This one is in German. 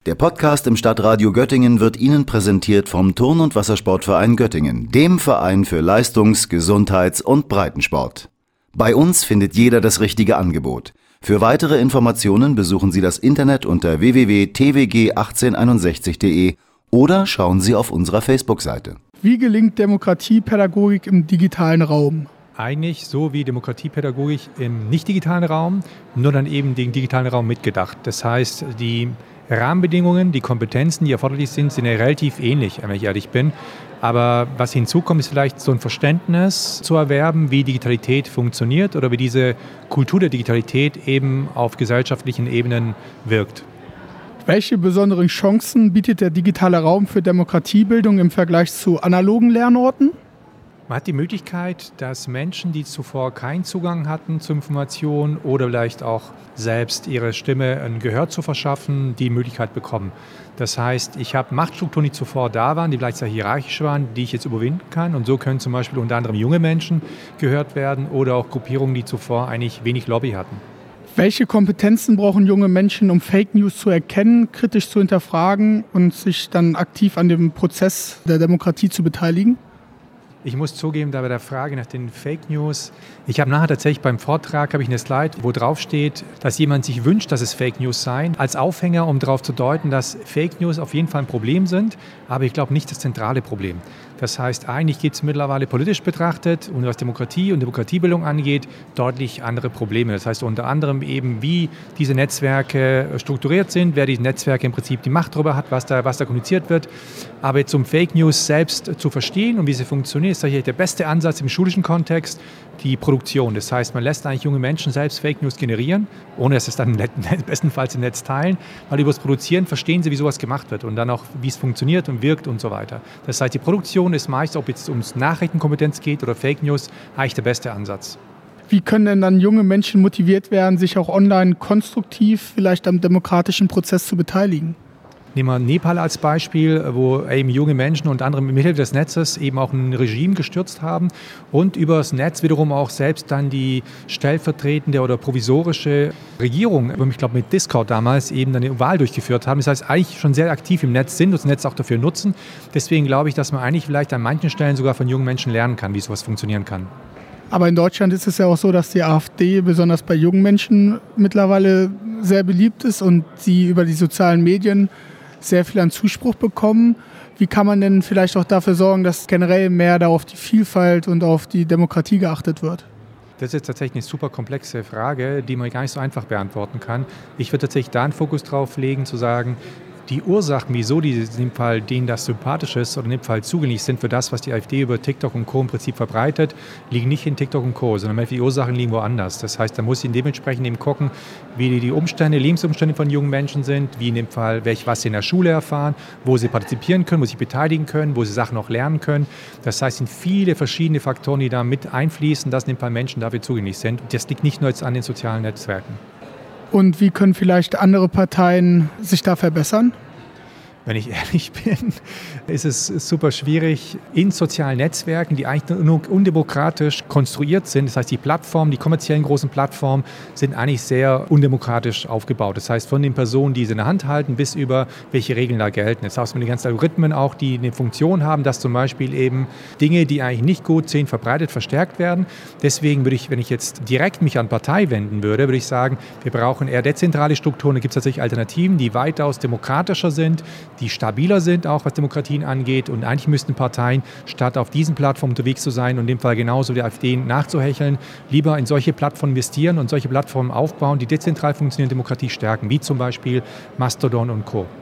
Der Podcast im Stadtradio Göttingen wird Ihnen präsentiert vom Turn- und Wassersportverein Göttingen, dem Verein für Leistungs-, Gesundheits- und Breitensport. Bei uns findet jeder das richtige Angebot. Für weitere Informationen besuchen Sie das Internet unter www.twg1861.de oder schauen Sie auf unserer Facebook-Seite. Wie gelingt Demokratiepädagogik im digitalen Raum? Eigentlich so wie Demokratiepädagogik im nicht-digitalen Raum, nur dann eben den digitalen Raum mitgedacht. Das heißt, die Rahmenbedingungen, die Kompetenzen, die erforderlich sind, sind ja relativ ähnlich, wenn ich ehrlich bin. Aber was hinzukommt, ist vielleicht so ein Verständnis zu erwerben, wie Digitalität funktioniert oder wie diese Kultur der Digitalität eben auf gesellschaftlichen Ebenen wirkt. Welche besonderen Chancen bietet der digitale Raum für Demokratiebildung im Vergleich zu analogen Lernorten? Man hat die Möglichkeit, dass Menschen, die zuvor keinen Zugang hatten zu Informationen oder vielleicht auch selbst ihre Stimme ein Gehör zu verschaffen, die Möglichkeit bekommen. Das heißt, ich habe Machtstrukturen, die zuvor da waren, die vielleicht sehr hierarchisch waren, die ich jetzt überwinden kann. Und so können zum Beispiel unter anderem junge Menschen gehört werden oder auch Gruppierungen, die zuvor eigentlich wenig Lobby hatten. Welche Kompetenzen brauchen junge Menschen, um Fake News zu erkennen, kritisch zu hinterfragen und sich dann aktiv an dem Prozess der Demokratie zu beteiligen? Ich muss zugeben, da bei der Frage nach den Fake News, ich habe nachher tatsächlich beim Vortrag eine Slide, wo drauf steht, dass jemand sich wünscht, dass es Fake News seien, als Aufhänger, um darauf zu deuten, dass Fake News auf jeden Fall ein Problem sind, aber ich glaube nicht das zentrale Problem. Das heißt, eigentlich gibt es mittlerweile politisch betrachtet und was Demokratie und Demokratiebildung angeht, deutlich andere Probleme. Das heißt unter anderem eben, wie diese Netzwerke strukturiert sind, wer diese Netzwerke im Prinzip die Macht darüber hat, was da kommuniziert wird. Aber jetzt um Fake News selbst zu verstehen und wie sie funktionieren, ist tatsächlich der beste Ansatz im schulischen Kontext die Produktion. Das heißt, man lässt eigentlich junge Menschen selbst Fake News generieren, ohne dass es dann bestenfalls im Netz teilen, weil über das Produzieren verstehen sie, wie sowas gemacht wird und dann auch, wie es funktioniert und wirkt und so weiter. Das heißt, die Produktion ist meist, ob es ums Nachrichtenkompetenz geht oder Fake News, eigentlich der beste Ansatz. Wie können denn dann junge Menschen motiviert werden, sich auch online konstruktiv vielleicht am demokratischen Prozess zu beteiligen? Nehmen wir Nepal als Beispiel, wo eben junge Menschen und andere mit Hilfe des Netzes eben auch ein Regime gestürzt haben und über das Netz wiederum auch selbst dann die stellvertretende oder provisorische Regierung, ich glaube mit Discord damals, eben dann eine Wahl durchgeführt haben. Das heißt, eigentlich schon sehr aktiv im Netz sind und das Netz auch dafür nutzen. Deswegen glaube ich, dass man eigentlich vielleicht an manchen Stellen sogar von jungen Menschen lernen kann, wie sowas funktionieren kann. Aber in Deutschland ist es ja auch so, dass die AfD besonders bei jungen Menschen mittlerweile sehr beliebt ist und sie über die sozialen Medien sehr viel an Zuspruch bekommen. Wie kann man denn vielleicht auch dafür sorgen, dass generell mehr da auf die Vielfalt und auf die Demokratie geachtet wird? Das ist jetzt tatsächlich eine super komplexe Frage, die man gar nicht so einfach beantworten kann. Ich würde tatsächlich da einen Fokus drauf legen, zu sagen, die Ursachen, wieso in dem Fall denen das sympathisch ist oder in dem Fall zugänglich sind für das, was die AfD über TikTok und Co. im Prinzip verbreitet, liegen nicht in TikTok und Co., sondern die Ursachen liegen woanders. Das heißt, da muss ich dementsprechend eben gucken, wie die Umstände, Lebensumstände von jungen Menschen sind, wie in dem Fall, was sie in der Schule erfahren, wo sie partizipieren können, wo sie sich beteiligen können, wo sie Sachen auch lernen können. Das heißt, es sind viele verschiedene Faktoren, die da mit einfließen, dass in dem Fall Menschen dafür zugänglich sind. Und das liegt nicht nur jetzt an den sozialen Netzwerken. Und wie können vielleicht andere Parteien sich da verbessern? Wenn ich ehrlich bin, ist es super schwierig, in sozialen Netzwerken, die eigentlich nur undemokratisch konstruiert sind, das heißt die Plattformen, die kommerziellen großen Plattformen, sind eigentlich sehr undemokratisch aufgebaut. Das heißt von den Personen, die sie in der Hand halten, bis über welche Regeln da gelten. Das heißt, mit den ganzen Algorithmen auch, die eine Funktion haben, dass zum Beispiel eben Dinge, die eigentlich nicht gut sind, verbreitet, verstärkt werden. Deswegen würde ich, wenn ich jetzt direkt mich an Partei wenden würde, würde ich sagen, wir brauchen eher dezentrale Strukturen. Da gibt es tatsächlich Alternativen, die weitaus demokratischer sind, die stabiler sind, auch was Demokratien angeht. Und eigentlich müssten Parteien, statt auf diesen Plattformen unterwegs zu sein und in dem Fall genauso die AfD nachzuhecheln, lieber in solche Plattformen investieren und solche Plattformen aufbauen, die dezentral funktionierende Demokratie stärken, wie zum Beispiel Mastodon und Co.